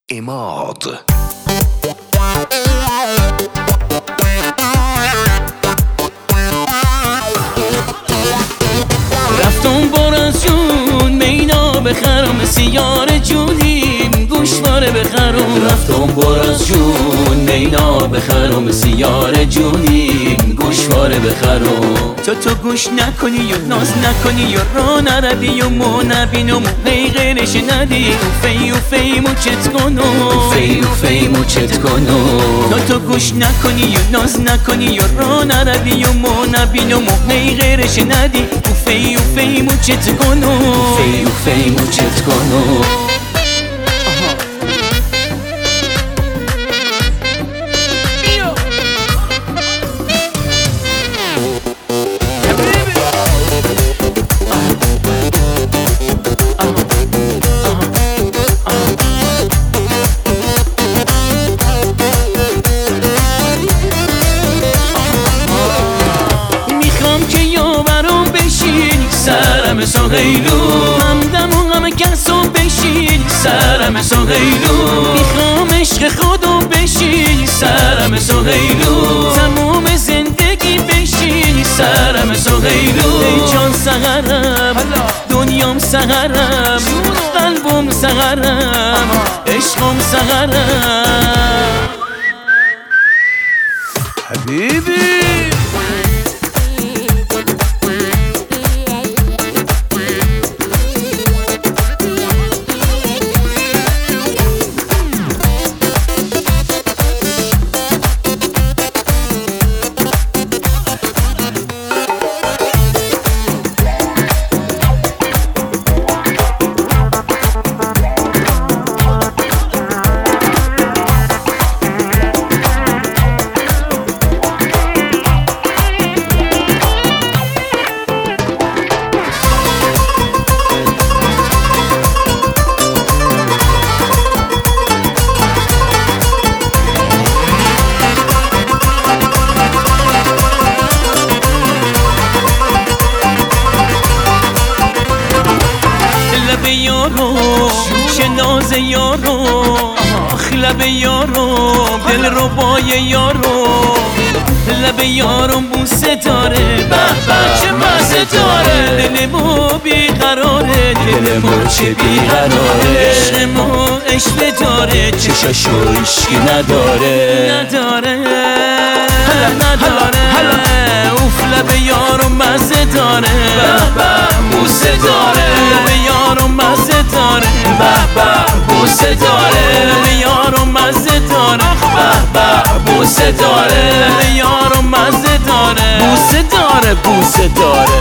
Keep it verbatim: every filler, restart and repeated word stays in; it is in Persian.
اماد. رفتم بار از جون مینا بخرم سیار جونیم گوشواره بخرم. رفتم بار از جون مینا بخرم سیار جونیم گوشواره بخرم. تو تو گوش نکنی و ناز نکنی و را نروی و مو نبین و مو هی غیرش ندی و فی و فی موچت کنو فی و فی موچت کنو. تو تو گوش نکنی و ناز نکنی و را نروی و مو نبین و مو هی غیرش ندی و فی و فی موچت کنو فی و فی موچت کنو. سرم سهیلو همدم و غم کسو بشین سرم سهیلو میخوام عشق خودو بشین سرم سهیلو تموم زندگی بشین سرم سهیلو. ای جان سهرم دنیام سهرم قلبم سهرم عشقم سهرم حبیبی. شناز یارو آخ لب یارو دل ربای یارو لب یارو بوسه داره به به چه مزه داره. دل ما بیقراره دل ما چه بیقراره. عشق ما عشق داره چشاشو عشقی نداره نداره نداره. اوف لب یارو مزه داره به به بوسه داره. لب یارو مزه داره به به بوسه داره. لب یارو مزه داره به به بوسه داره. لب یارو مزه داره بوسه داره بوسه داره.